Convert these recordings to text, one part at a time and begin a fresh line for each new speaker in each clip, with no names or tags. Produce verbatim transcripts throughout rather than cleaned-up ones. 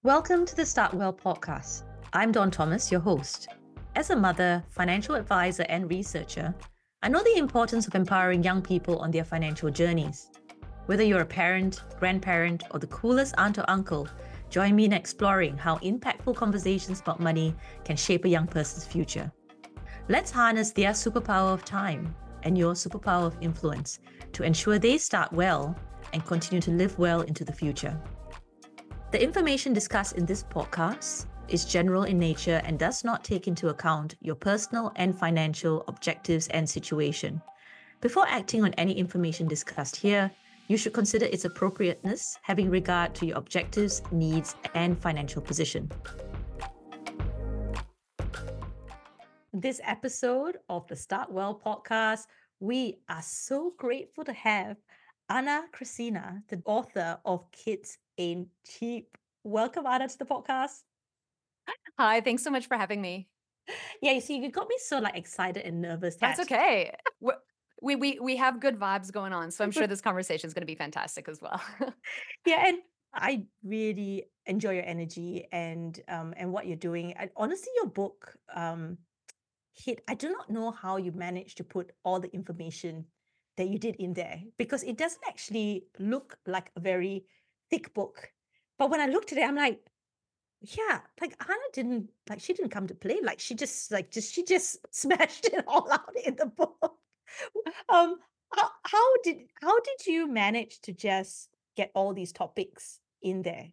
Welcome to the Start Well podcast. I'm Dawn Thomas, your host. As a mother, financial advisor, and researcher, I know the importance of empowering young people on their financial journeys. Whether you're a parent, grandparent, or the coolest aunt or uncle, join me in exploring how impactful conversations about money can shape a young person's future. Let's harness their superpower of time and your superpower of influence to ensure they start well and continue to live well into the future. The information discussed in this podcast is general in nature and does not take into account your personal and financial objectives and situation. Before acting on any information discussed here, you should consider its appropriateness, having regard to your objectives, needs, and financial position. This episode of the Start Well podcast, we are so grateful to have Anna Kresina, the author of Kids Ain't Cheap. Welcome, Anna, to the podcast.
Hi, thanks so much for having me.
Yeah, you see, you got me so like excited and nervous.
That's
that-
okay. We're- We we we have good vibes going on, so I'm sure this conversation is going to be fantastic as well.
Yeah, and I really enjoy your energy and um and what you're doing. And honestly, your book um hit. I do not know how you managed to put all the information that you did in there because it doesn't actually look like a very thick book. But when I looked at it, I'm like, yeah, like Anna didn't like she didn't come to play. Like she just like just she just smashed it all out in the book. Um, how, how did how did you manage to just get all these topics in there?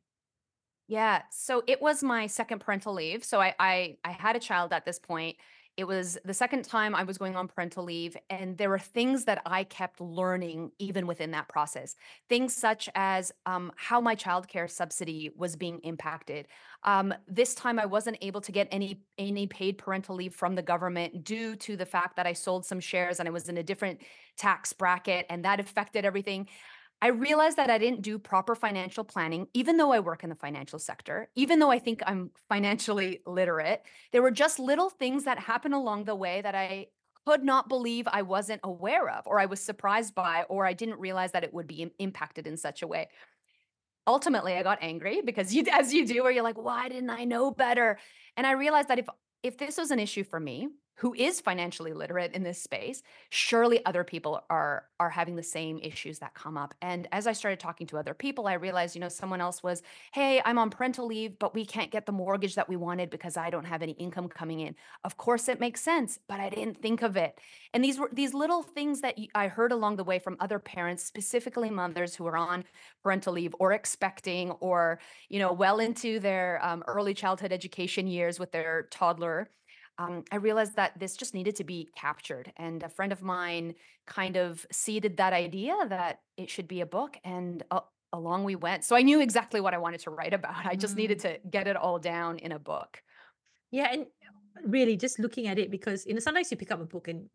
Yeah, so it was my second parental leave. So I I I had a child at this point. It was the second time I was going on parental leave, and there were things that I kept learning even within that process. Things such as um, how my childcare subsidy was being impacted. Um, this time, I wasn't able to get any any paid parental leave from the government due to the fact that I sold some shares and I was in a different tax bracket, and that affected everything. I realized that I didn't do proper financial planning, even though I work in the financial sector, even though I think I'm financially literate. There were just little things that happened along the way that I could not believe I wasn't aware of, or I was surprised by, or I didn't realize that it would be im- impacted in such a way. Ultimately, I got angry because you, as you do, where you're like, why didn't I know better? And I realized that if if this was an issue for me, who is financially literate in this space, surely other people are are having the same issues that come up. And as I started talking to other people, I realized, you know, someone else was, hey, I'm on parental leave, but we can't get the mortgage that we wanted because I don't have any income coming in. Of course, it makes sense, but I didn't think of it. And these were these little things that y- I heard along the way from other parents, specifically mothers who are on parental leave or expecting or you know well into their um, early childhood education years with their toddler. um, I realized that this just needed to be captured, and a friend of mine kind of seeded that idea that it should be a book, and uh, along we went. So I knew exactly what I wanted to write about. I just needed
Mm.
to get it all down in a book.
Yeah, and really just looking at it because you know sometimes you pick up a book and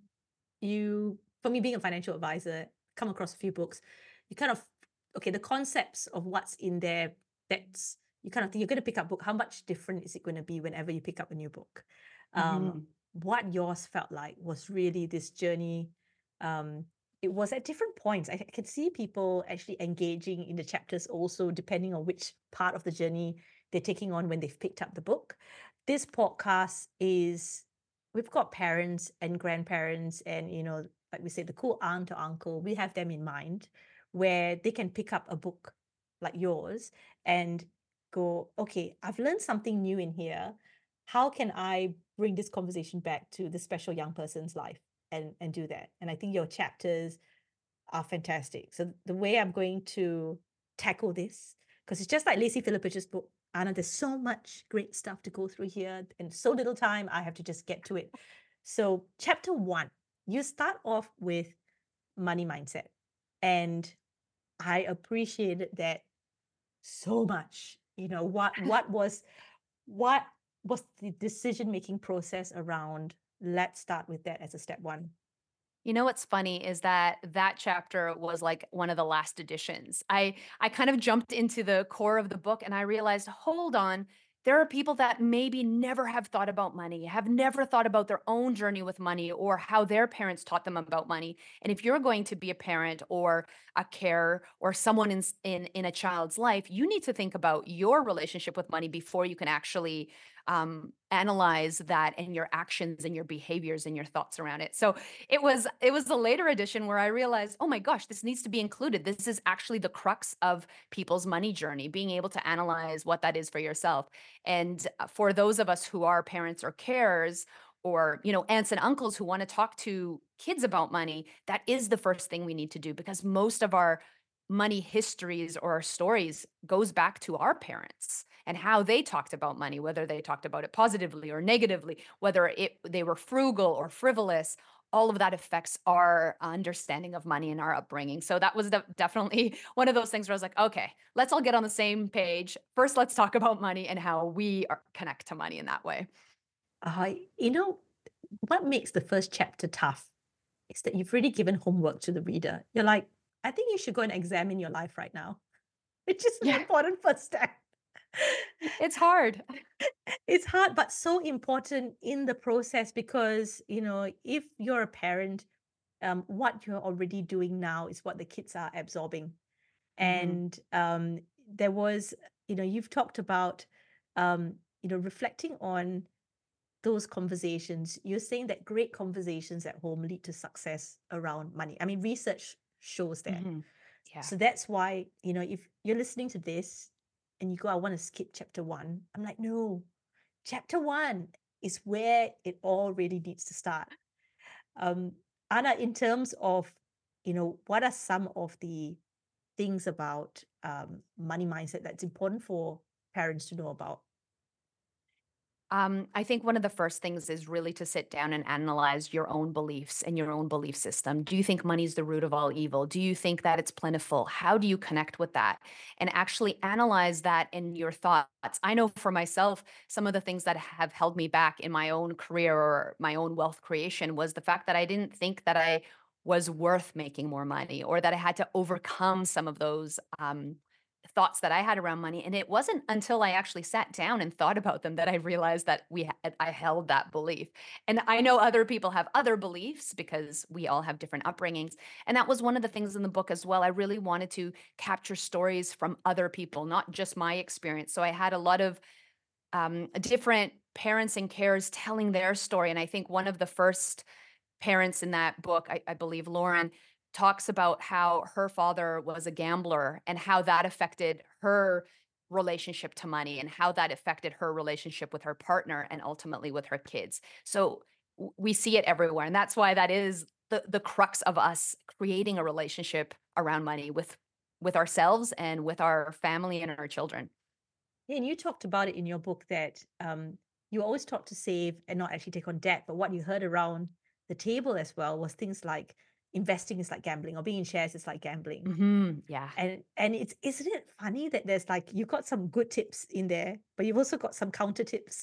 you, for me being a financial advisor, come across a few books, you kind of okay, the concepts of what's in there, that's you kind of think you're going to pick up book. How much different is it going to be whenever you pick up a new book? Um,
Mhm.
what yours felt like was really this journey. Um, it was at different points. I, I could see people actually engaging in the chapters also, depending on which part of the journey they're taking on when they've picked up the book. This podcast is we've got parents and grandparents and you know like we say the cool aunt or uncle, we have them in mind where they can pick up a book like yours and go, okay, I've learned something new in here. How can I bring this conversation back to the special young person's life and and do that? And I think your chapters are fantastic. So the way I'm going to tackle this, because it's just like Lacey Philippich's book, Anna, there's so much great stuff to go through here and so little time, I have to just get to it. So chapter one, you start off with money mindset. And I appreciated that so much. You know, what what was what was the decision making process around let's start with that as a step one.
You know what's funny is that that chapter was like one of the last editions. I I kind of jumped into the core of the book and I realized, hold on, There are people that maybe never have thought about money, have never thought about their own journey with money or how their parents taught them about money. And if you're going to be a parent or a carer or someone in s- in in a child's life, you need to think about your relationship with money before you can actually um, analyze that and your actions and your behaviors and your thoughts around it. So it was it was the later edition where I realized, oh my gosh, this needs to be included. This is actually the crux of people's money journey, being able to analyze what that is for yourself. And uh, for those of us who are parents or carers, or you know aunts and uncles who want to talk to kids about money, that is the first thing we need to do, because most of our money histories or our stories goes back to our parents and how they talked about money, whether they talked about it positively or negatively, whether it they were frugal or frivolous. All of that affects our understanding of money and our upbringing. So that was de- definitely one of those things where I was like, okay, let's all get on the same page. First, let's talk about money and how we are, connect to money in that way.
Uh, you know, what makes the first chapter tough is that you've really given homework to the reader. You're like, I think you should go and examine your life right now, which is an
Yeah,
important first step.
it's hard.
It's hard, but so important in the process because, you know, if you're a parent, um, what you're already doing now is what the kids are absorbing.
Hmm.
And um, there was, you know, you've talked about, um, you know, reflecting on those conversations. You're saying that great conversations at home lead to success around money. I mean, research shows that.
Hmm. Yeah.
So that's why, you know, if you're listening to this and you go, I want to skip chapter one, I'm like, no, chapter one is where it all really needs to start. Um, Anna, in terms of, you know, what are some of the things about um, money mindset that's important for parents to know about?
Um, I think one of the first things is really to sit down and analyze your own beliefs and your own belief system. Do you think money is the root of all evil? Do you think that it's plentiful? How do you connect with that? And actually analyze that in your thoughts. I know for myself, some of the things that have held me back in my own career or my own wealth creation was the fact that I didn't think that I was worth making more money, or that I had to overcome some of those um, thoughts that I had around money. And it wasn't until I actually sat down and thought about them that I realized that we had, I held that belief. And I know other people have other beliefs because we all have different upbringings. And that was one of the things in the book as well. I really wanted to capture stories from other people, not just my experience. So I had a lot of um, different parents and carers telling their story. And I think one of the first parents in that book, I, I believe Lauren, talks about how her father was a gambler and how that affected her relationship to money and how that affected her relationship with her partner and ultimately with her kids. So w- we see it everywhere. And that's why that is the, the crux of us creating a relationship around money with with ourselves and with our family and our children.
Yeah, and you talked about it in your book that um, you always taught to save and not actually take on debt. But what you heard around the table as well was things like investing is like gambling or being in shares is like gambling.
Hmm. Yeah.
And and it's isn't it funny that there's like you've got some good tips in there, but you've also got some counter tips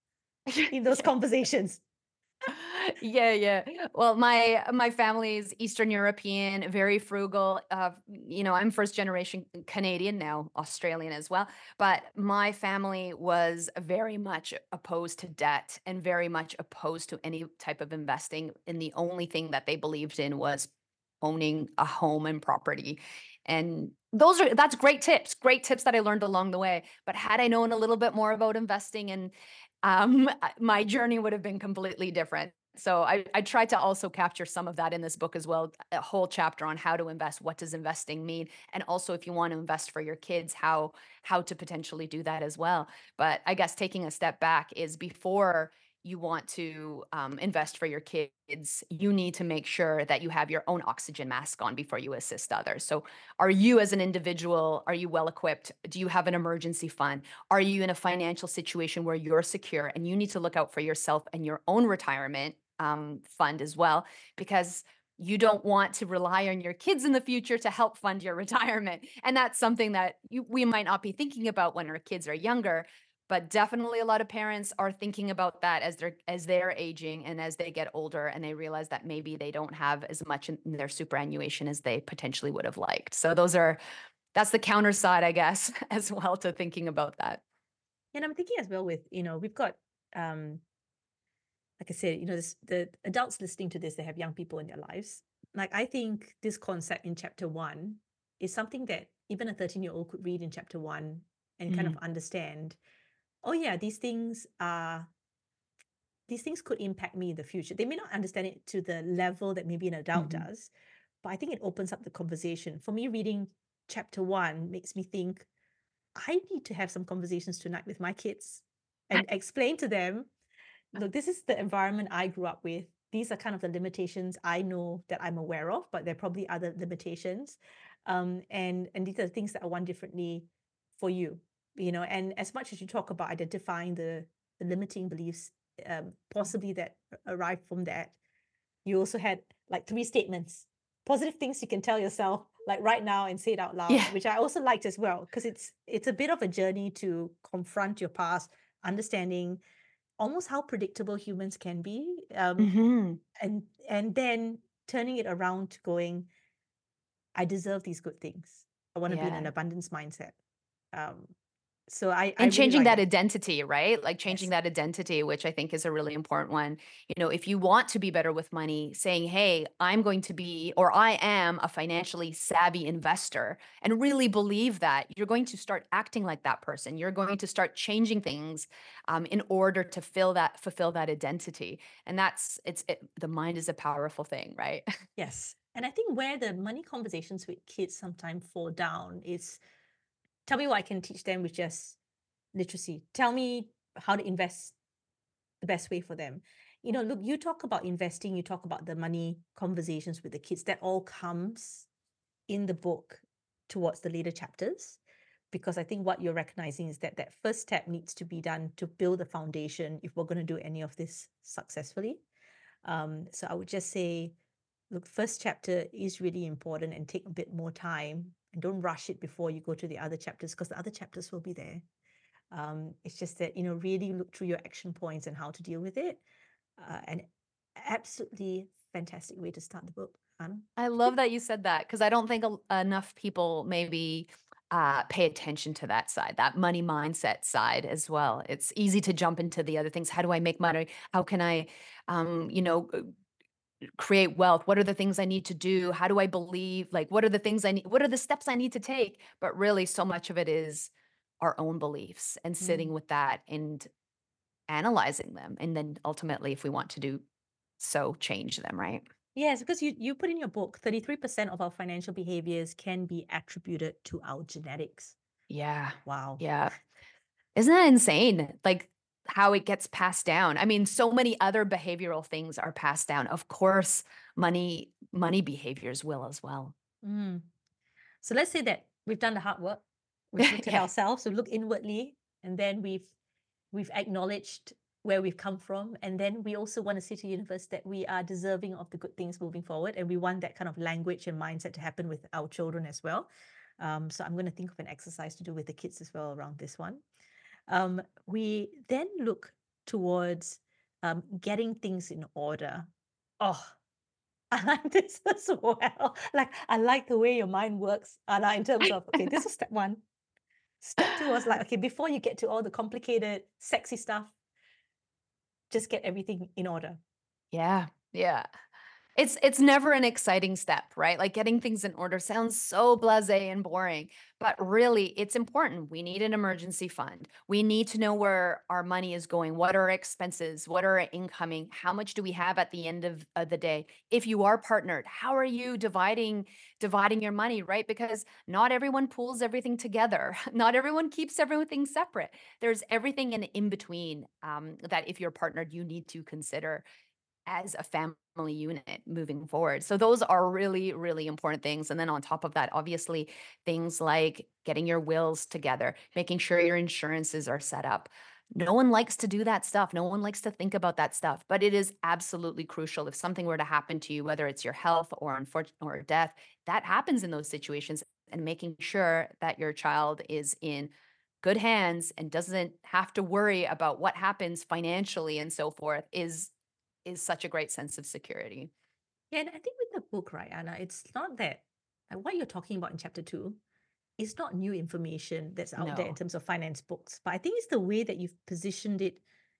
in those
Yeah.
conversations.
Yeah, yeah. Well, my my family is Eastern European, very frugal. Uh, you know, I'm first generation Canadian, now Australian as well. But my family was very much opposed to debt and very much opposed to any type of investing. And the only thing that they believed in was owning a home and property. And those are that's great tips, great tips that I learned along the way. But had I known a little bit more about investing and um, my journey would have been completely different. So I, I tried to also capture some of that in this book as well, a whole chapter on how to invest, what does investing mean, and also if you want to invest for your kids, how how to potentially do that as well. But I guess taking a step back is before you want to um, invest for your kids, you need to make sure that you have your own oxygen mask on before you assist others. So are you as an individual, are you well equipped? Do you have an emergency fund? Are you in a financial situation where you're secure and you need to look out for yourself and your own retirement um, fund as well? Because you don't want to rely on your kids in the future to help fund your retirement. And that's something that you, we might not be thinking about when our kids are younger, but definitely a lot of parents are thinking about that as they're as they're aging and as they get older and they realize that maybe they don't have as much in their superannuation as they potentially would have liked. So those are that's the counter side, I guess, as well to thinking about that.
And I'm thinking as well with, you know, we've got, um, like I said, you know, this, the adults listening to this, they have young people in their lives. Like, I think this concept in chapter one is something that even a thirteen year old could read in chapter one and kind of
Mm,
understand, oh, yeah, these things are, these things could impact me in the future. They may not understand it to the level that maybe an adult
mhm.
does, but I think it opens up the conversation. For me, reading chapter one makes me think, I need to have some conversations tonight with my kids and explain to them, look, this is the environment I grew up with. These are kind of the limitations I know that I'm aware of, but there are probably other limitations. Um, and and these are things that I want differently for you. You know, and as much as you talk about identifying the the limiting beliefs, um, possibly that arrive from that, you also had like three statements, positive things you can tell yourself like right now and say it out loud,
Yeah.
which I also liked as well because it's it's a bit of a journey to confront your past, understanding almost how predictable humans can be, um,
Mhm.
and and then turning it around to going, I deserve these good things. I want to be in an
Yeah.
abundance mindset. Um, so I I
And
really
changing
like
that
that.
identity, right? Like changing
Yes.
that identity, which I think is a really important one. You know, if you want to be better with money, saying, hey, I'm going to be, or I am a financially savvy investor, and really believe that, you're going to start acting like that person. You're going to start changing things um, in order to fill that, fulfill that identity. And that's, it's, it, the mind is a powerful thing, right?
Yes. And I think where the money conversations with kids sometimes fall down is, tell me what I can teach them with just literacy. Tell me how to invest the best way for them. You know, look, you talk about investing, you talk about the money conversations with the kids. That all comes in the book towards the later chapters. Because I think what you're recognizing is that that first step needs to be done to build a foundation if we're going to do any of this successfully. Um, so I would just say, look, first chapter is really important and take a bit more time and don't rush it before you go to the other chapters because the other chapters will be there. Um, it's just that, you know, really look through your action points and how to deal with it. Uh, and absolutely fantastic way to start the book, Anna.
I love that you said that because I don't think el- enough people maybe uh, pay attention to that side, that money mindset side as well. It's easy to jump into the other things. How do I make money? How can I, um, you know, uh, create wealth? What are the things I need to do? How do I believe? Like, what are the things I need? What are the steps I need to take? But really, so much of it is our own beliefs and
Mm.
sitting with that and analyzing them. And then ultimately, if we want to do so, change them, right?
Yes, because you, you put in your book, thirty-three percent of our financial behaviors can be attributed to our genetics.
Yeah.
Wow.
Yeah. Isn't that insane? Like how it gets passed down. I mean, so many other behavioral things are passed down. Of course, money money behaviors will as well.
Mm. So let's say that we've done the hard work. We've looked at
Yeah.
ourselves, we've looked inwardly, and then we've we've acknowledged where we've come from. And then we also want to say to the universe that we are deserving of the good things moving forward. And we want that kind of language and mindset to happen with our children as well. Um, so I'm going to think of an exercise to do with the kids as well around this one. Um, we then look towards um, getting things in order. Oh, I like this as well. Like, I like the way your mind works, Anna, in terms of, okay, this is step one. Step two was like, okay, before you get to all the complicated, sexy stuff, just get everything in order.
Yeah. Yeah. It's it's never an exciting step, right? Like getting things in order sounds so blasé and boring, but really it's important. We need an emergency fund. We need to know where our money is going. What are our expenses? What are our incoming? How much do we have at the end of, of the day? If you are partnered, how are you dividing dividing your money, right? Because not everyone pulls everything together. Not everyone keeps everything separate. There's everything in in between um, that if you're partnered, you need to consider as a family unit moving forward. So those are really, really important things. And then on top of that, obviously, things like getting your wills together, making sure your insurances are set up. No one likes to do that stuff. No one likes to think about that stuff, but it is absolutely crucial. If something were to happen to you, whether it's your health or unfortunate or death, that happens in those situations. And making sure that your child is in good hands and doesn't have to worry about what happens financially and so forth is is such a great sense of security.
Yeah, and I think with the book, right, Anna, it's not that uh, what you're talking about in chapter two. it's not new information that's out there in
No.
terms of finance books, but I think it's the way that you've positioned it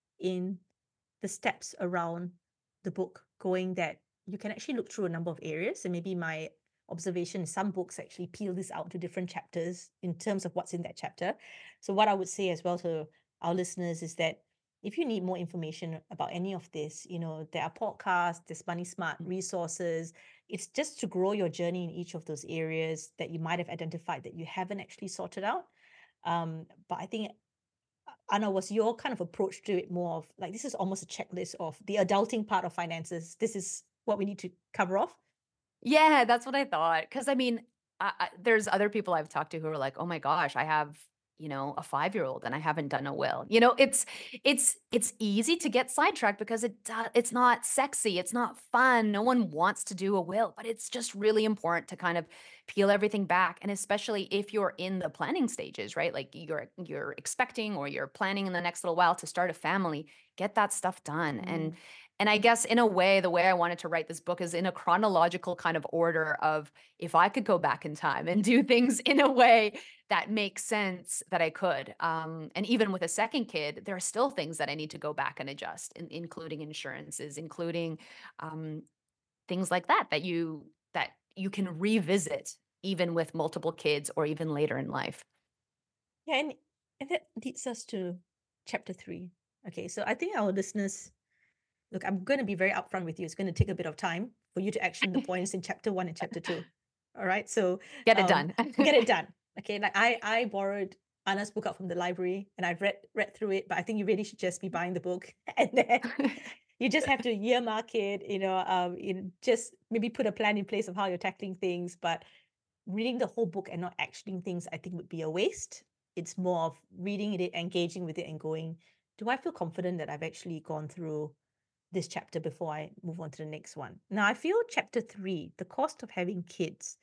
in the steps around the book, going that you can actually look through a number of areas. And maybe my observation is some books actually peel this out to different chapters in terms of what's in that chapter. So, what I would say as well to our listeners is that if you need more information about any of this, you know, there are podcasts, there's Money Smart
Mm.
resources. It's just to grow your journey in each of those areas that you might have identified that you haven't actually sorted out. Um, but I think Anna, was your kind of approach to it more of like this is almost a checklist of the adulting part of finances? This is what we need to cover off.
Yeah, that's what I thought. Because I mean, I I there's other people I've talked to who are like, "Oh my gosh, I have, you know, a five-year-old and I haven't done a will." You know, it's it's it's easy to get sidetracked because it do it's not sexy, it's not fun, no one wants to do a will, but it's just really important to kind of peel everything back, and especially if you're in the planning stages, right? Like, you're you're expecting or you're planning in the next little while to start a family, get that stuff done, and
Mm.
and I guess in a way, the way I wanted to write this book is in a chronological kind of order of if I could go back in time and do things in a way that makes sense that I could. Um, and even with a second kid, there are still things that I need to go back and adjust, in, including insurances, including um, things like that that you that you can revisit even with multiple kids or even later in life.
Yeah, and, and that leads us to chapter three. Okay, so I think our listeners, look, I'm going to be very upfront with you. It's going to take a bit of time for you to action the points in chapter one and chapter two. All right, so
Get it
um,
done.
get it done. Okay, like I I borrowed Anna's book out from the library and I've read read through it, but I think you really should just be buying the book and then you just have to earmark it. You know, um, you just maybe put a plan in place of how you're tackling things, but reading the whole book and not actioning things, I think would be a waste. It's more of reading it, engaging with it, and going, do I feel confident that I've actually gone through this chapter before I move on to the next one? Now, I feel chapter three, the cost of having kids.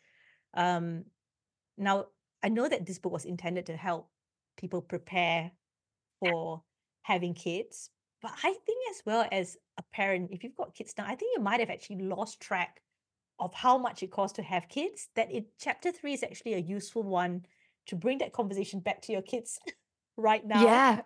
Um, now, I know that this book was intended to help people prepare for having kids, but I think as well as a parent, if you've got kids now, I think you might have actually lost track of how much it costs to have kids, that it chapter three is actually a useful one to bring that conversation back to your kids right now
Yeah.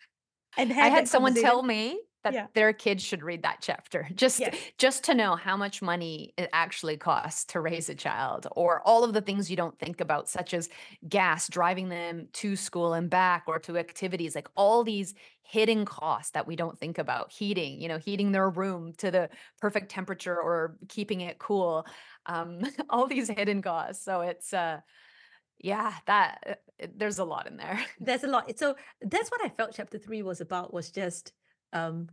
and
I
have
had
that
someone
conversation.
tell me that
Yeah.
their kids should read that chapter just
Yes.
just to know how much money it actually costs to raise a child, or all of the things you don't think about, such as gas, driving them to school and back, or to activities, like all these hidden costs that we don't think about. Heating, you know, heating their room to the perfect temperature or keeping it cool. Um, all these hidden costs. So it's uh yeah, that uh, it- there's a lot in there.
There's a lot. So that's what I felt chapter three was about, was just um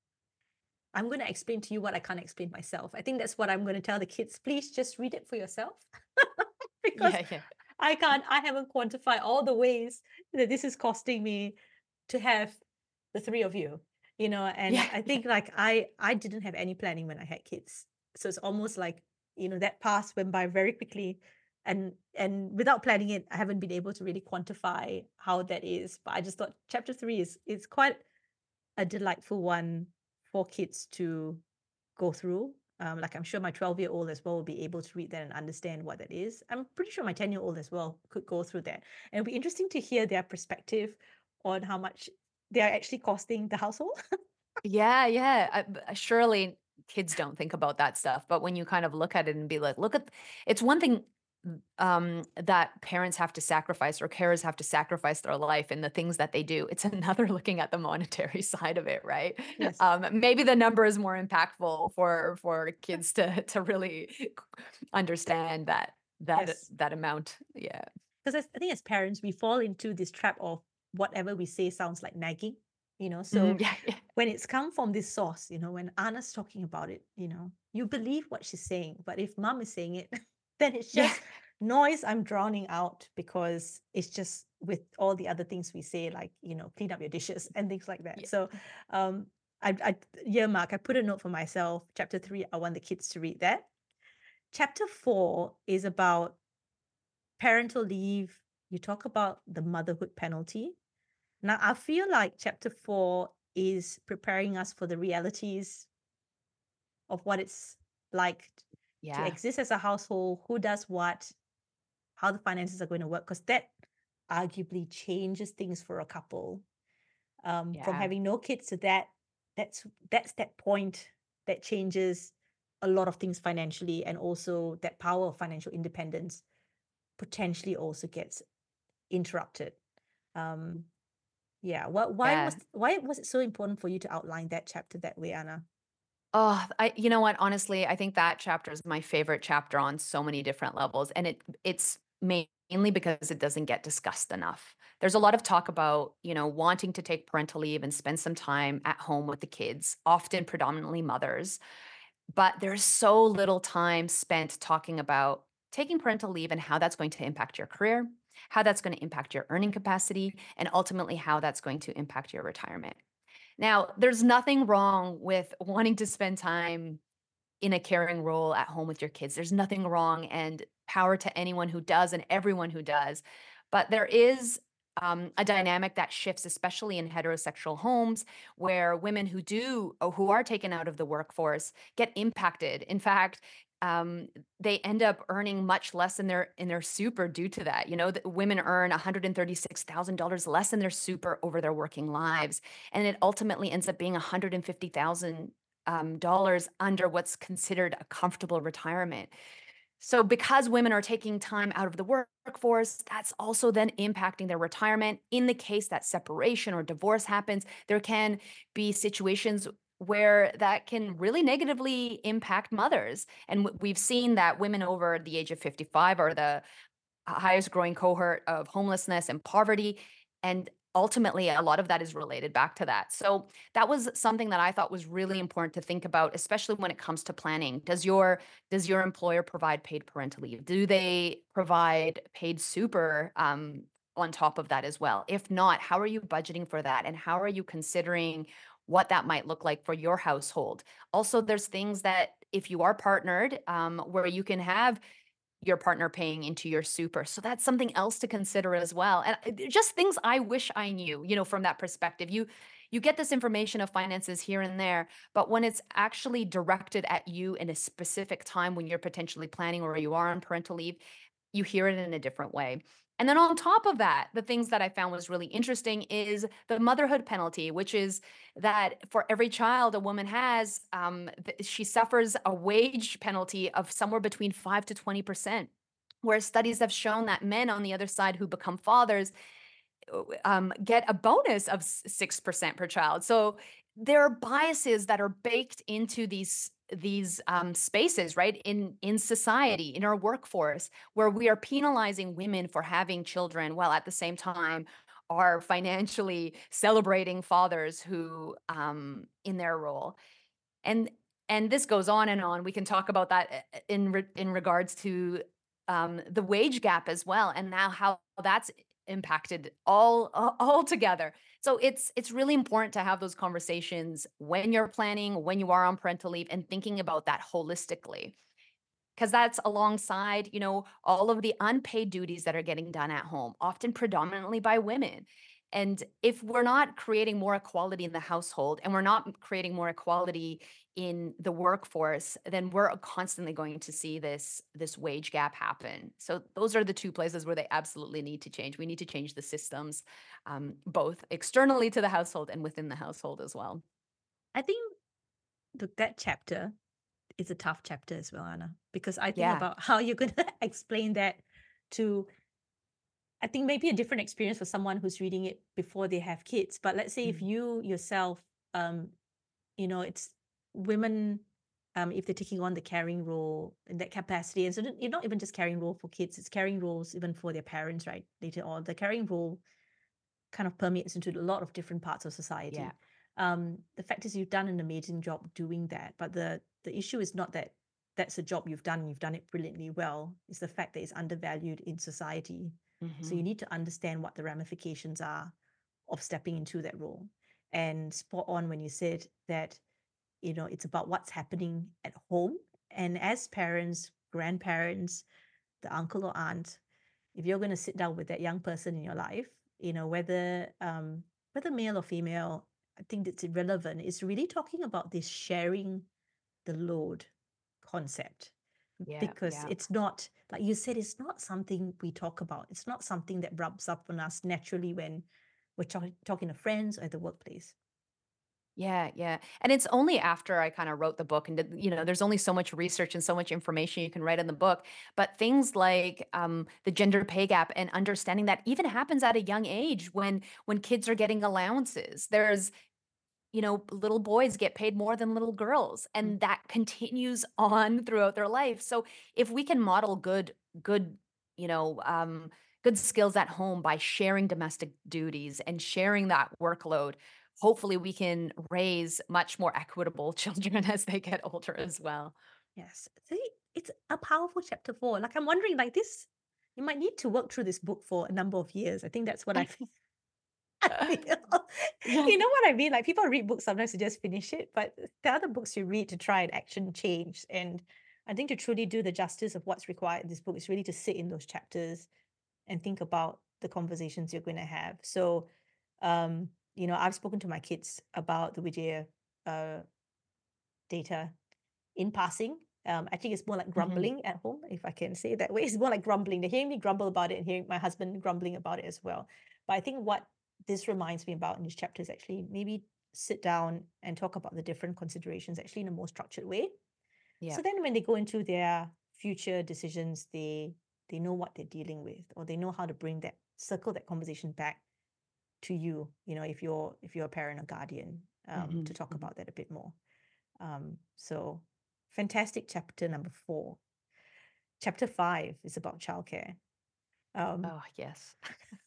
I'm going to explain to you what I can't explain myself. I think that's what I'm going to tell the kids. Please just read it for yourself. Because
Yeah, yeah.
I can't, I haven't quantified all the ways that this is costing me to have the three of you, you know, and
Yeah,
I
yeah.
think like I I didn't have any planning when I had kids. So it's almost like, you know, that past went by very quickly, and and without planning it, I haven't been able to really quantify how that is. But I just thought chapter three is is quite a delightful one for kids to go through. Um, like I'm sure my twelve year old as well will be able to read that and understand what that is. I'm pretty sure my ten year old as well could go through that. And it'll be interesting to hear their perspective on how much they are actually costing the household.
Yeah, yeah. Uh, b- uh, surely kids don't think about that stuff, but when you kind of look at it and be like, look at, it's one thing mm, um, that parents have to sacrifice or carers have to sacrifice their life and the things that they do. It's another looking at the monetary side of it, right?
Yes.
Um, maybe the number is more impactful for for kids to to really understand that that
Yes.
that amount. Yeah.
Because I think as parents, we fall into this trap of whatever we say sounds like nagging, you know. So
Mhm, yeah, yeah,
when it's come from this source, you know, when Anna's talking about it, you know, you believe what she's saying. But if mom is saying it, then it's
yeah,
just noise I'm drowning out because it's just with all the other things we say, like, you know, clean up your dishes and things like that.
yeah.
So um I, I yeah, Mark, I put a note for myself. Chapter three, I want the kids to read that. Chapter four is about parental leave. You talk about the motherhood penalty. Now, I feel like chapter four is preparing us for the realities of what it's like to
Yeah.
exist as a household, who does what, how the finances are going to work, because that arguably changes things for a couple. Um, from
Yeah.
having no kids to that, that's that's that point that changes a lot of things financially, and also that power of financial independence potentially also gets interrupted. Um, yeah. What? Why was
Yeah.
why was it so important for you to outline that chapter that way, Anna?
Oh, I you know what? Honestly, I think that chapter is my favorite chapter on so many different levels, and it it's mainly because it doesn't get discussed enough. There's a lot of talk about, you know, wanting to take parental leave and spend some time at home with the kids, often predominantly mothers, but there's so little time spent talking about taking parental leave and how that's going to impact your career, how that's going to impact your earning capacity, and ultimately how that's going to impact your retirement. Now, there's nothing wrong with wanting to spend time in a caring role at home with your kids. There's nothing wrong, and power to anyone who does and everyone who does. But there is um, a dynamic that shifts, especially in heterosexual homes, where women who do or who are taken out of the workforce get impacted. In fact, um, they end up earning much less in their in their super due to that. You know, the, women earn one hundred thirty-six thousand dollars less in their super over their working lives, and it ultimately ends up being one hundred fifty thousand um, dollars under what's considered a comfortable retirement. So, because women are taking time out of the work- workforce, that's also then impacting their retirement. In the case that separation or divorce happens, there can be situations where that can really negatively impact mothers. And w- we've seen that women over the age of fifty-five are the highest growing cohort of homelessness and poverty. And ultimately, a lot of that is related back to that. So that was something that I thought was really important to think about, especially when it comes to planning. Does your does your employer provide paid parental leave? Do they provide paid super um, on top of that as well? If not, how are you budgeting for that? And how are you considering what that might look like for your household? Also, there's things that if you are partnered, um, where you can have your partner paying into your super. So that's something else to consider as well. And uh, just things I wish I knew, you know, from that perspective. You you get this information of finances here and there, but when it's actually directed at you in a specific time when you're potentially planning or you are on parental leave, you hear it in a different way. And then on top of that, the things that I found was really interesting is the motherhood penalty, which is that for every child a woman has, um, th- she suffers a wage penalty of somewhere between five to twenty percent. Whereas studies have shown that men on the other side who become fathers um, get a bonus of six percent per child. So there are biases that are baked into these these um, spaces, right, in in society, in our workforce, where we are penalizing women for having children, while at the same time are financially celebrating fathers who um, in their role. And and this goes on and on. We can talk about that uh, in re- in regards to um, the wage gap as well, and now how that's impacted all all all together. So it's it's really important to have those conversations when you're planning, when you are on parental leave, and thinking about that holistically, because that's alongside, you know, all of the unpaid duties that are getting done at home, often predominantly by women. And if we're not creating more equality in the household and we're not creating more equality in the workforce, then we're constantly going to see this this wage gap happen. So those are the two places where they absolutely need to change. We need to change the systems, um, both externally to the household and within the household as well.
I think th- that chapter is a tough chapter as well, Anna, because I think
Yeah.
about how you're going to explain that to, I think maybe a different experience for someone who's reading it before they have kids. But let's say if
Mhm.
you yourself, um, you know, it's women, um, if they're taking on the caring role in that capacity, and so you're not even just carrying role for kids, it's carrying roles even for their parents, right? Later on, the carrying role kind of permeates into a lot of different parts of
Yeah.
society. Um, the fact is, you've done an amazing job doing that, but the the issue is not that that's a job you've done and you've done it brilliantly well. It's the fact that it's undervalued in society. So you
Hmm.
need to understand what the ramifications are of stepping into that role. And spot on when you said that, you know, it's about what's happening at home. And as parents, grandparents, the uncle or aunt, if you're going to sit down with that young person in your life, you know, whether um whether male or female, I think it's irrelevant. It's really talking about this sharing the load concept.
Yeah,
because
yeah.
it's not, like you said, it's not something we talk about. It's not something that rubs up on us naturally when we're talk- talking to friends or at the workplace.
Yeah, yeah. And it's only after I kind of wrote the book and did, you know, there's only so much research and so much information you can write in the book. But things like um, the gender pay gap and understanding that even happens at a young age when when kids are getting allowances. There's, you know, little boys get paid more than little girls,
Mm.
and that continues on throughout their life. So if we can model good, good, you know, um, good skills at home by sharing domestic duties and sharing that workload, hopefully we can raise much more equitable children as they get older as well.
Yes. See, it's a powerful chapter four. Like I'm wondering, like this, you might need to work through this book for a number of years. I think that's what I feel. I feel.
Yeah.
You know what I mean? Like people read books sometimes to just finish it, but the other books you read to try and action change. And I think to truly do the justice of what's required in this book is really to sit in those chapters and think about the conversations you're going to have. So, um, you know, I've spoken to my kids about the Vijaya uh, data in passing. Um, I think it's more like
Mhm.
grumbling at home, if I can say it that way. It's more like grumbling. They're hearing me grumble about it and hearing my husband grumbling about it as well. But I think what this reminds me about in this chapter is actually maybe sit down and talk about the different considerations actually in a more structured way.
Yeah.
So then when they go into their future decisions, they they know what they're dealing with, or they know how to bring that circle that conversation back to you, you know, if you're if you're a parent or guardian, um, to
Mhm,
talk
mhm.
about that a bit more. Um, so fantastic chapter number four. Chapter five is about childcare. Um,
Oh, yes.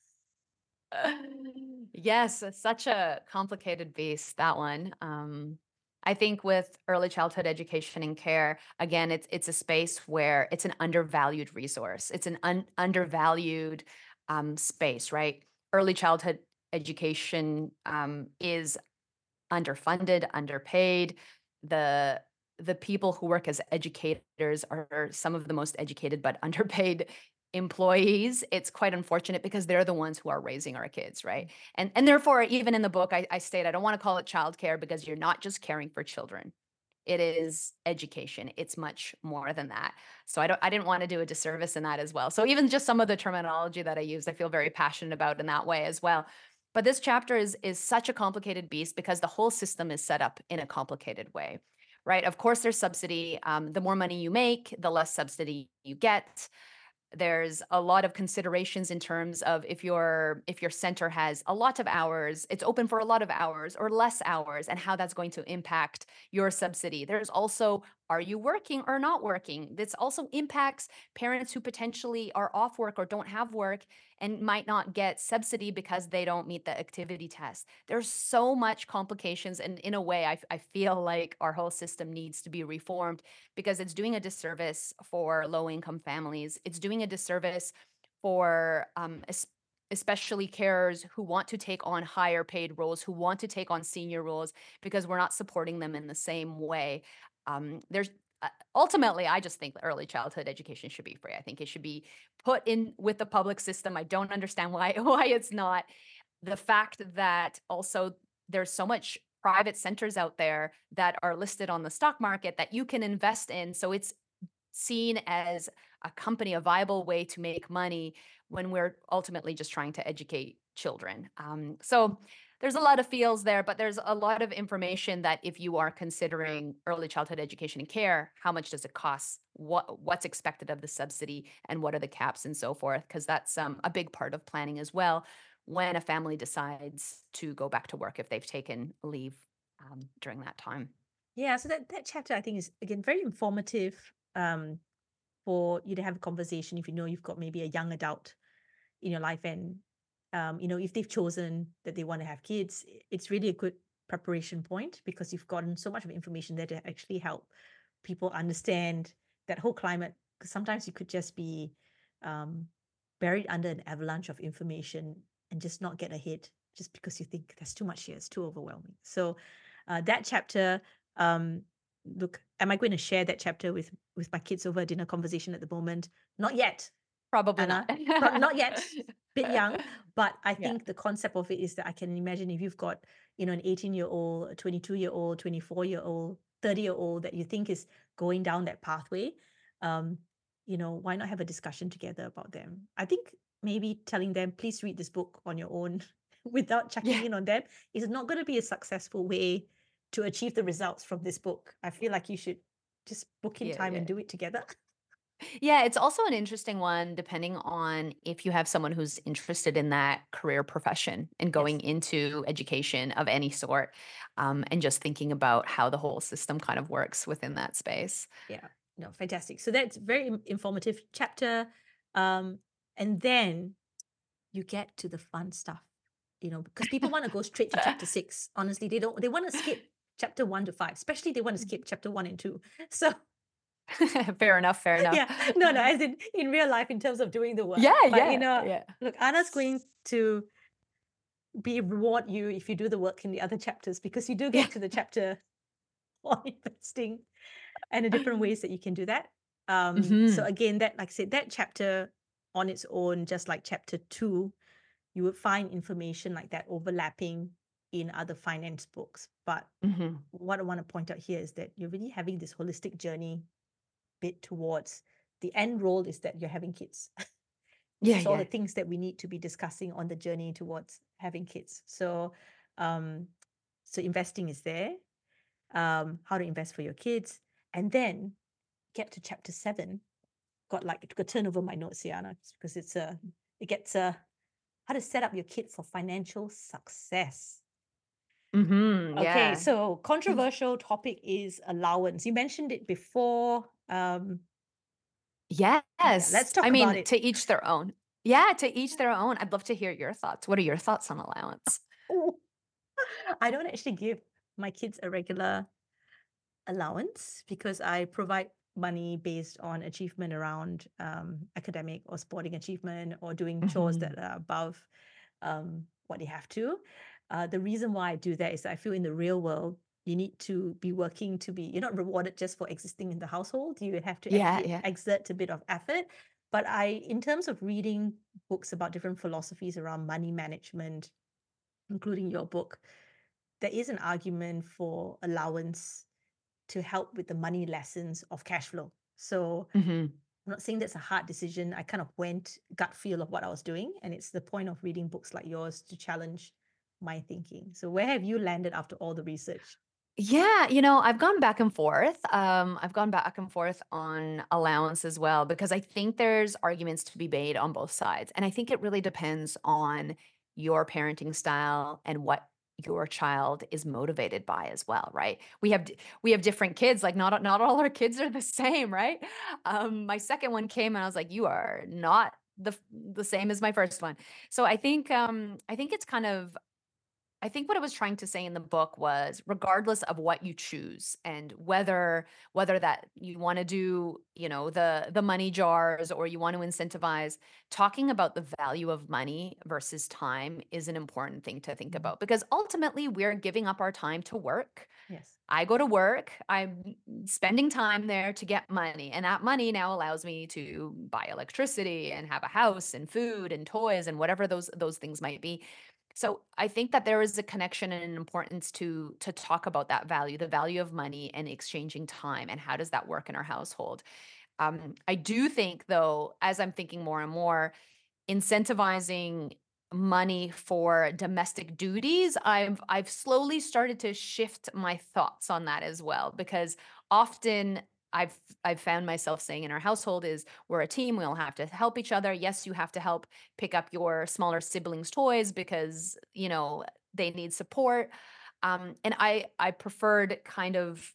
Yes, it's such a complicated beast, that one. Um, I think with early childhood education and care, again, it's it's a space where it's an undervalued resource. It's an un undervalued um, space, right? Early childhood education um, is underfunded, underpaid. The the people who work as educators are some of the most educated but underpaid employees. It's quite unfortunate because they're the ones who are raising our kids, right? And and therefore, even in the book, I, I state I don't want to call it childcare because you're not just caring for children. It is education. It's much more than that. So I don't I didn't want to do a disservice in that as well. So even just some of the terminology that I use, I feel very passionate about in that way as well. But this chapter is is such a complicated beast because the whole system is set up in a complicated way, right? Of course, there's subsidy. Um, the more money you make, the less subsidy you get. There's a lot of considerations in terms of if your if your center has a lot of hours, it's open for a lot of hours or less hours, and how that's going to impact your subsidy. There's also, are you working or not working? This also impacts parents who potentially are off work or don't have work and might not get subsidy because they don't meet the activity test. There's so much complications, and in a way, I, I feel like our whole system needs to be reformed because it's doing a disservice for low income families. It's doing a disservice for um, es- especially carers who want to take on higher paid roles, who want to take on senior roles, because we're not supporting them in the same way. Um, there's uh, ultimately, I just think early childhood education should be free. I think it should be put in with the public system. I don't understand why why it's not. The fact that also there's so much private centers out there that are listed on the stock market that you can invest in. So it's seen as a company, a viable way to make money when we're ultimately just trying to educate children. Um, so there's a lot of feels there, but there's a lot of information that if you are considering early childhood education and care, how much does it cost? What what's expected of the subsidy, and what are the caps and so forth? Because that's um, a big part of planning as well when a family decides to go back to work if they've taken leave um, during that time.
yeah, so that, that chapter I think is again very informative, um, for you to have a conversation if you know you've got maybe a young adult in your life, and um, you know, if they've chosen that they want to have kids, i- it's really a good preparation point because you've gotten so much of information there to actually help people understand that whole climate. Because sometimes you could just be um, buried under an avalanche of information and just not get ahead just because you think there's too much here, it's too overwhelming. So uh, that chapter, um, look, am I going to share that chapter with with my kids over a dinner conversation at the moment? Not yet,
Probably not.
Anna. Not not yet. Bit young, but I
Yeah.
think the concept of it is that I can imagine if you've got, you know, an eighteen year old, a twenty-two year old, twenty-four year old, thirty year old that you think is going down that pathway, um, you know, why not have a discussion together about them? I think maybe telling them, please read this book on your own without checking
Yeah.
in on them is not going to be a successful way to achieve the results from this book. I feel like you should just book in
Yeah,
time
yeah.
and do it together.
Yeah, it's also an interesting one depending on if you have someone who's interested in that career profession and going
Yes.
into education of any sort, um, and just thinking about how the whole system kind of works within that space.
Yeah. No, fantastic. So that's very in- informative chapter. Um, and then you get to the fun stuff, you know, because people want to go straight to chapter six. Honestly, they don't, they want to skip chapter one to five, especially they want to skip chapter one and two. So
Fair enough, fair enough.
yeah, no, no, as in in real life in terms of doing the work.
Yeah,
But you
yeah,
know,
yeah.
look, Anna's going to be reward you if you do the work in the other chapters because you do
Yeah.
get to the chapter on investing and the different ways that you can do that. Um, so
Mhm.
again, that like I said, that chapter on its own, just like chapter two, you would find information like that overlapping in other finance books. But
Mhm.
what I want to point out here is that you're really having this holistic journey bit towards the end role is that you're having kids. This
Yeah,
is all the
yeah.
things that we need to be discussing on the journey towards having kids. So, um, so investing is there, um, how to invest for your kids, and then get to chapter seven. Got like it could turn over my notes here, Anna, because it's a it gets a how to set up your kid for financial success.
Mhm,
Okay,
yeah.
so controversial topic is allowance. You mentioned it before. Um, yeah, let's
Yes. I
talk about
mean,
it.
to each their own. Yeah, to each their own. I'd love to hear your thoughts. What are your thoughts on allowance?
Oh, I don't actually give my kids a regular allowance because I provide money based on achievement around um, academic or sporting achievement or doing chores that
Mhm.
are above um, what they have to. Uh, the reason why I do that is I feel in the real world, you need to be working to be, you're not rewarded just for existing in the household. You have to
Yeah,
actually
yeah.
exert a bit of effort. But I, in terms of reading books about different philosophies around money management, including your book, there is an argument for allowance to help with the money lessons of cash flow. So
Mhm.
I'm not saying that's a hard decision. I kind of went gut feel of what I was doing. And it's the point of reading books like yours to challenge my thinking. So where have you landed after all the research?
Yeah, you know, I've gone back and forth. Um, I've gone back and forth on allowance as well because I think there's arguments to be made on both sides. And I think it really depends on your parenting style and what your child is motivated by as well, right? We have d- we have different kids, like not not all our kids are the same, right? Um, my second one came and I was like, you are not the f- the same as my first one. So I think um I think it's kind of I think what I was trying to say in the book was regardless of what you choose and whether whether that you want to do, you know, the the money jars or you want to incentivize, talking about the value of money versus time is an important thing to think
Mm,
about because ultimately we're giving up our time to work.
yes.
I go to work, I'm spending time there to get money, and that money now allows me to buy electricity and have a house and food and toys and whatever those those things might be. So I think that there is a connection and an importance to to talk about that value, the value of money and exchanging time and how does that work in our household. Um, I do think though, as I'm thinking more and more, incentivizing money for domestic duties, I've I've slowly started to shift my thoughts on that as well because often I've I've found myself saying in our household is we're a team, we all have to help each other. Yes, you have to help pick up your smaller siblings' toys because, you know, they need support. Um, and I I preferred kind of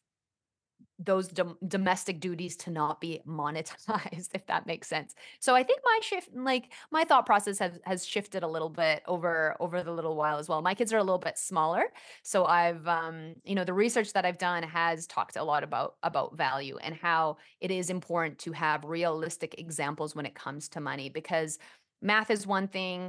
those dom domestic duties to not be monetized, if that makes sense. So I think my shift like, my thought process has has shifted a little bit over over the little while as well. My kids are a little bit smaller, so I've, um you know, the research that I've done has talked a lot about about value and how it is important to have realistic examples when it comes to money because math is one thing,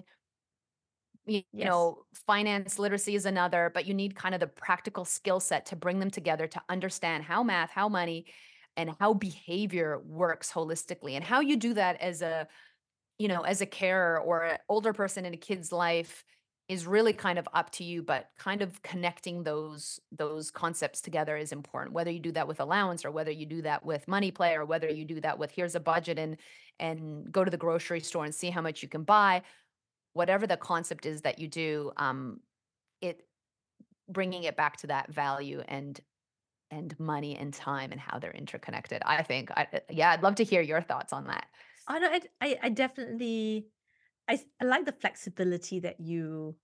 you you
Yes.
know, finance literacy is another, but you need kind of the practical skill set to bring them together to understand how math, how money, and how behavior works holistically. And how you do that as a, you know, as a carer or an older person in a kid's life is really kind of up to you, but kind of connecting those those concepts together is important. Whether you do that with allowance or whether you do that with money play or whether you do that with here's a budget and and go to the grocery store and see how much you can buy, whatever the concept is that you do, um, it bringing it back to that value and and money and time and how they're interconnected. I think I uh, yeah, I'd love to hear your thoughts on that.
I know, I, I, I definitely, I, s- I like the flexibility that you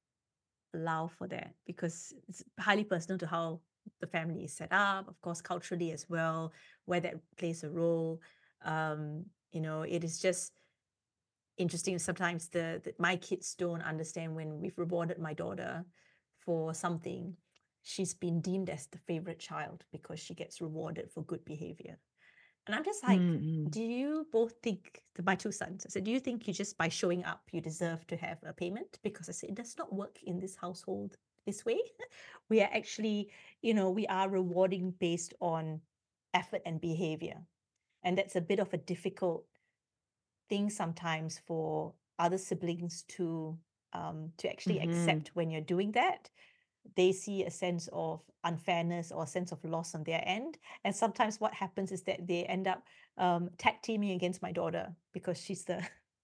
allow for that because it's highly personal to how the family is set up, of course, culturally as well, where that plays a role. Um, you know, it is just interesting. Sometimes the, the my kids don't understand when we've rewarded my daughter for something. She's been deemed as the favorite child because she gets rewarded for good behavior. And I'm just like,
Mm-mm.
do you both think, the, my two sons, I said, do you think you just by showing up, you deserve to have a payment? Because I said, it does not work in this household this way. We are actually, you know, we are rewarding based on effort and behavior. And that's a bit of a difficult thing sometimes for other siblings to um, to actually
Mhm.
accept when you're doing that. They see a sense of unfairness or a sense of loss on their end. And sometimes what happens is that they end up um, tag teaming against my daughter because she's the,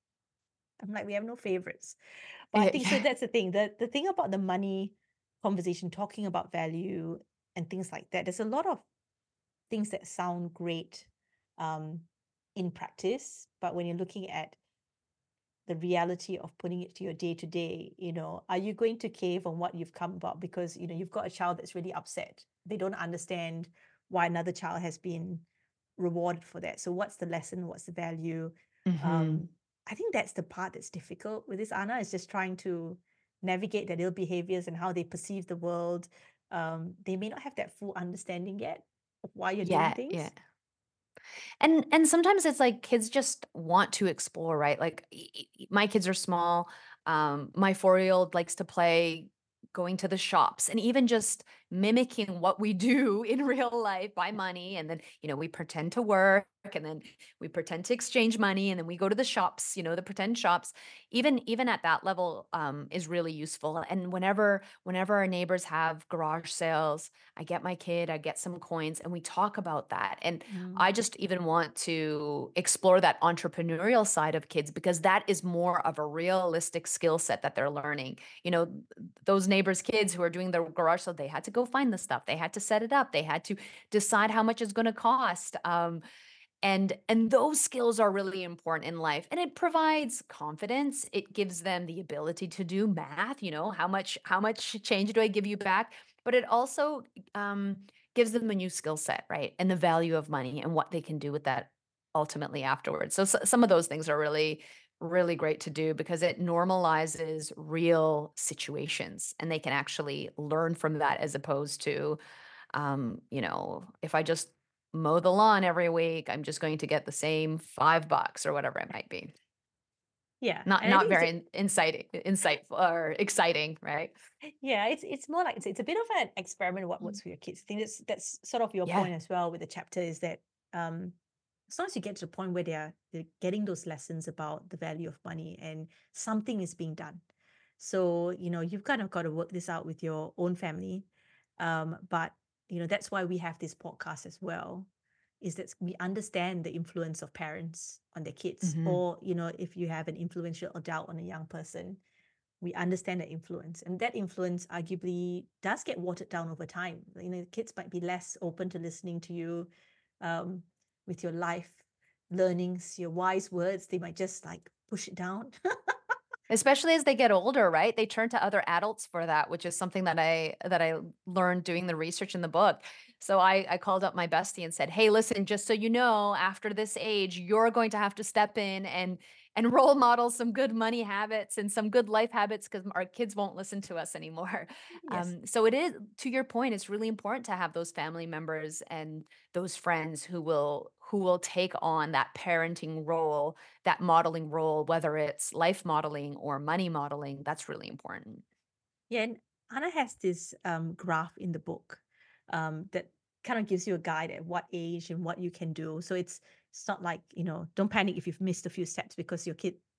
I'm like, we have no favorites. But I
Yeah,
think so
yeah.
that's the thing. The, the thing about the money conversation, talking about value and things like that, there's a lot of things that sound great um, in practice. But when you're looking at the reality of putting it to your day to day, you know, are you going to cave on what you've come about because, you know, you've got a child that's really upset. They don't understand why another child has been rewarded for that. So what's the lesson? What's the value?
Mhm.
Um, I think that's the part that's difficult with this, Anna, is just trying to navigate their little behaviors and how they perceive the world. Um, they may not have that full understanding yet of why you're doing
Yeah, yeah.
things.
And and sometimes it's like kids just want to explore, right? Like e- e- e- my kids are small. Um, my four-year-old likes to play going to the shops and even just mimicking what we do in real life, buy money, and then you know we pretend to work and then we pretend to exchange money and then we go to the shops, you know, the pretend shops. Even even at that level um, is really useful. And whenever whenever our neighbors have garage sales, I get my kid, I get some coins, and we talk about that. And
Mm.
I just even want to explore that entrepreneurial side of kids because that is more of a realistic skill set that they're learning. You know, th- those neighbors' kids who are doing the garage sale, they had to go find the stuff, they had to set it up, they had to decide how much it's going to cost. Um, and and those skills are really important in life, and it provides confidence. It gives them the ability to do math. You know, how much how much change do I give you back? But it also um, gives them a new skill set, right? And the value of money and what they can do with that ultimately afterwards. So, s some of those things are really really great to do because it normalizes real situations and they can actually learn from that as opposed to um, you know, if I just mow the lawn every week, I'm just going to get the same five bucks or whatever it might be.
Yeah.
Not
And I
not
think it's
very in inciting insightful or exciting, right?
Yeah, it's it's more like it's it's a bit of an experiment what
Mm.
works for your kids. I think that's that's sort of your
Yeah.
point as well with the chapter is that um as long as you get to the point where they are they're getting those lessons about the value of money and something is being done. So, you know, you've kind of got to work this out with your own family. Um, but you know, that's why we have this podcast as well, is that we understand the influence of parents on their kids,
Mhm.
or, you know, if you have an influential adult on a young person, we understand that influence, and that influence arguably does get watered down over time. You know, kids might be less open to listening to you um, with your life learnings, your wise words. They might just like push it down.
Especially as they get older, right? They turn to other adults for that, which is something that I that I learned doing the research in the book. So I I called up my bestie and said, "Hey, listen, just so you know, after this age, you're going to have to step in and and role model some good money habits and some good life habits because our kids won't listen to us anymore."
Yes.
Um, so it is, to your point, it's really important to have those family members and those friends who will who will take on that parenting role, that modeling role, whether it's life modeling or money modeling, that's really important.
Yeah, and Anna has this um, graph in the book um, that kind of gives you a guide at what age and what you can do. So it's it's not like, you know, don't panic if you've missed a few steps because your kid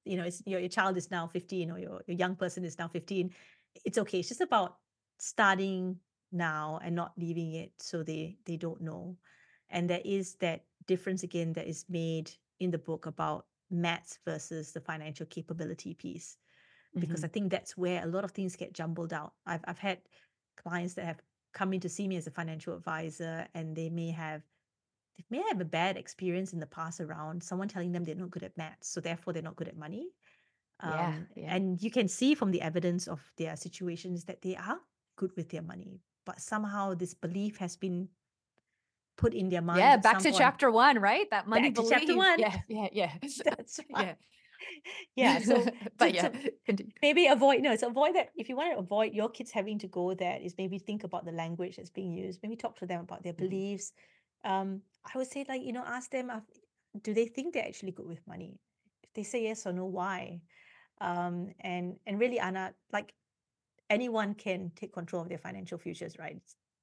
you know, it's, your, your child is now fifteen, or your, your young person is now fifteen. It's okay. It's just about starting now and not leaving it so they they don't know. And there is that difference again that is made in the book about maths versus the financial capability piece, because
Mhm.
I think that's where a lot of things get jumbled out. I've I've had clients that have come in to see me as a financial advisor, and they may have they may have a bad experience in the past around someone telling them they're not good at maths, so therefore they're not good at money.
Yeah,
Um,
yeah.
and you can see from the evidence of their situations that they are good with their money, but somehow this belief has been put in their minds
Yeah,
at
back
some
to
point.
chapter one, right? That money
Back to chapter
belief.
one.
Yeah, yeah, yeah.
That's right.
Yeah.
Yeah. So to,
But yeah,
to
continue.
maybe avoid, no, so avoid that. If you want to avoid your kids having to go there, is maybe think about the language that's being used. Maybe talk to them about their
Mhm.
beliefs. Um, I would say, like, you know, ask them, uh, do they think they're actually good with money? If they say yes or no, why? Um, and and really, Anna, like, anyone can take control of their financial futures, right?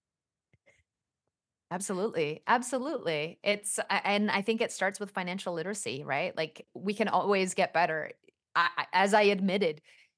Absolutely. Absolutely. It's a- and I think it starts with financial literacy, right? Like we can always get better. I, I- as I admitted,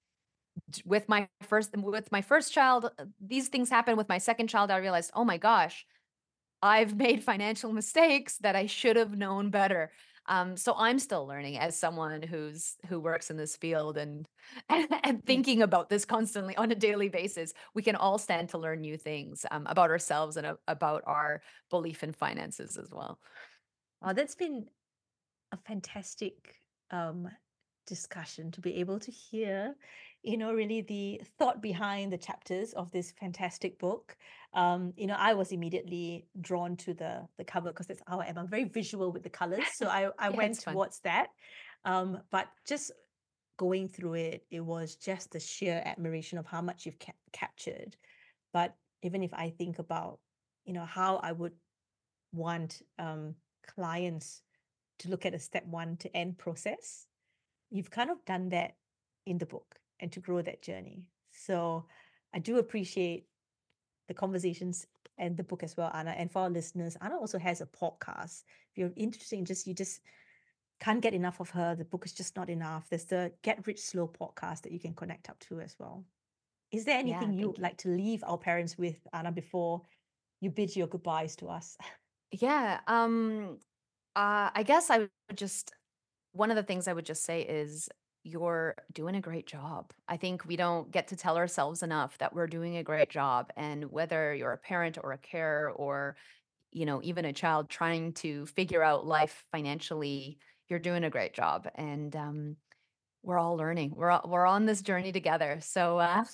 j- with my first with my first child, uh, these things happen. With my second child, I realized, oh my gosh, I've made financial mistakes that I should have known better. Um, so I'm still learning as someone who's who works in this field and and
Yeah.
thinking about this constantly on a daily basis. We can all stand to learn new things um, about ourselves and a- about our belief in finances as well.
Oh, that's been a fantastic um, discussion to be able to hear, you know, really the thought behind the chapters of this fantastic book. Um, you know, I was immediately drawn to the the cover because that's how I am. I'm very visual with the colors, so I I
Yeah,
went
it's fun.
towards that. Um, but just going through it, it was just the sheer admiration of how much you've ca- captured. But even if I think about, you know, how I would want um, clients to look at a step one to end process, you've kind of done that in the book and to grow that journey. So I do appreciate the conversations and the book as well, Anna. And for our listeners, Anna also has a podcast. If you're interested in just, you just can't get enough of her, the book is just not enough. There's the Get Rich Slow podcast that you can connect up to as well. Is there
Yeah,
anything you would
thank you.
like to leave our parents with, Anna, before you bid your goodbyes to us?
Yeah, um, uh, I guess I would just one of the things I would just say is you're doing a great job. I think we don't get to tell ourselves enough that we're doing a great job. And whether you're a parent or a carer or, you know, even a child trying to figure out life financially, you're doing a great job. And um, we're all learning. We're all, we're on this journey together. So uh,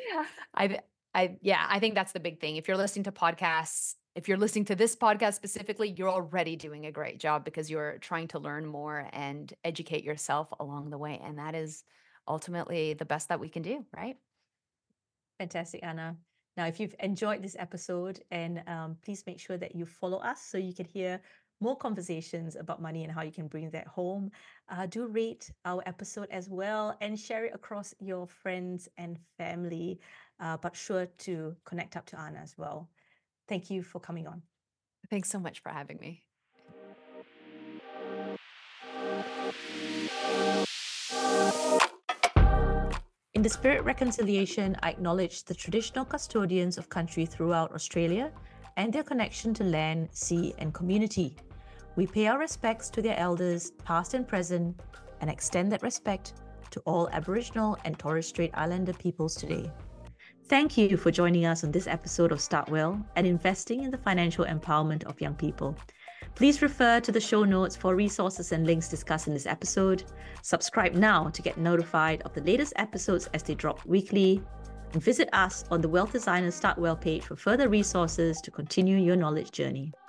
I I yeah, I think that's the big thing. If you're listening to podcasts, if you're listening to this podcast specifically, you're already doing a great job because you're trying to learn more and educate yourself along the way, and that is ultimately the best that we can do, right?
Fantastic, Anna. Now, if you've enjoyed this episode, and um, please make sure that you follow us so you can hear more conversations about money and how you can bring that home. Uh, do rate our episode as well and share it across your friends and family, uh, but sure to connect up to Anna as well. Thank you for coming on.
Thanks so much for having me.
In the spirit reconciliation, I acknowledge the traditional custodians of country throughout Australia and their connection to land, sea, and community. We pay our respects to their elders, past and present, and extend that respect to all Aboriginal and Torres Strait Islander peoples today. Thank you for joining us on this episode of Start Well and investing in the financial empowerment of young people. Please refer to the show notes for resources and links discussed in this episode. Subscribe now to get notified of the latest episodes as they drop weekly. And visit us on the Wealth Designers Start Well page for further resources to continue your knowledge journey.